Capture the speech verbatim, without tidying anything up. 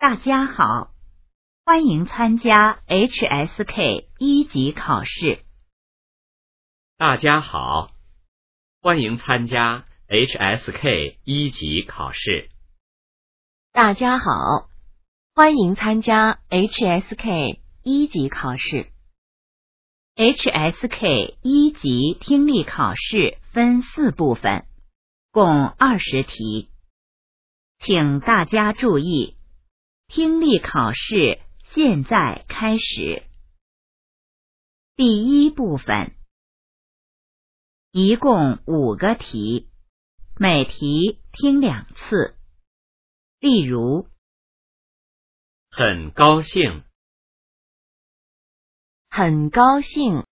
大家好，欢迎参加 H S K 一级考试。 大家好，欢迎参加 H S K 一级考试。 大家好，欢迎参加 H S K 一级考试。 H S K 一级听力考试分四部分，共二十题。请大家注意，听力考试现在开始。第一部分，一共五个题，每题听两次。例如， 很高兴， 很高兴，